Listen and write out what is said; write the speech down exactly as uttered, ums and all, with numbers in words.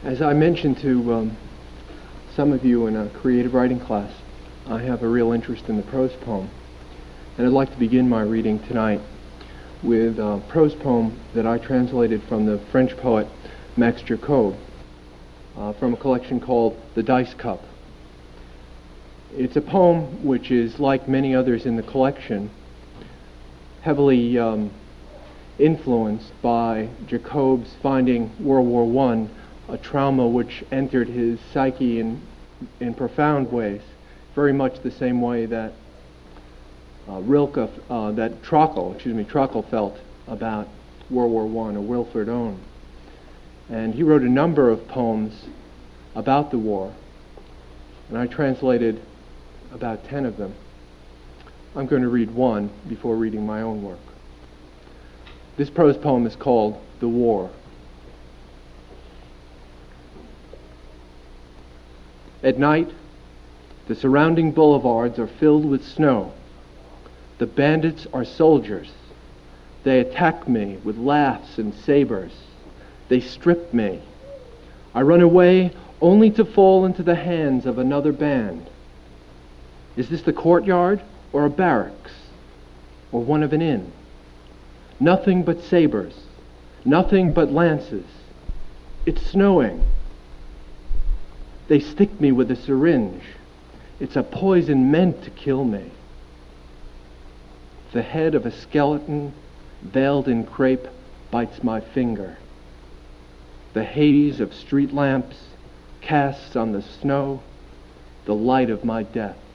As I mentioned to um, some of you in a creative writing class, I have a real interest in the prose poem. And I'd like to begin my reading tonight with a prose poem that I translated from the French poet Max Jacob uh, from a collection called The Dice Cup. It's a poem which is, like many others in the collection, heavily um, influenced by Jacob's finding World War One a trauma which entered his psyche in, in profound ways, very much the same way that uh, Rilke, uh, that Trockel, excuse me, Trockel felt about World War One, or Wilfred Owen. And he wrote a number of poems about the war, and I translated about ten of them. I'm going to read one before reading my own work. This prose poem is called The War. At night, the surrounding boulevards are filled with snow. The bandits are soldiers. They attack me with laughs and sabers. They strip me. I run away only to fall into the hands of another band. Is this the courtyard or a barracks or one of an inn? Nothing but sabers, nothing but lances. It's snowing. They stick me with a syringe. It's a poison meant to kill me. The head of a skeleton veiled in crepe bites my finger. The haze of street lamps casts on the snow the light of my death.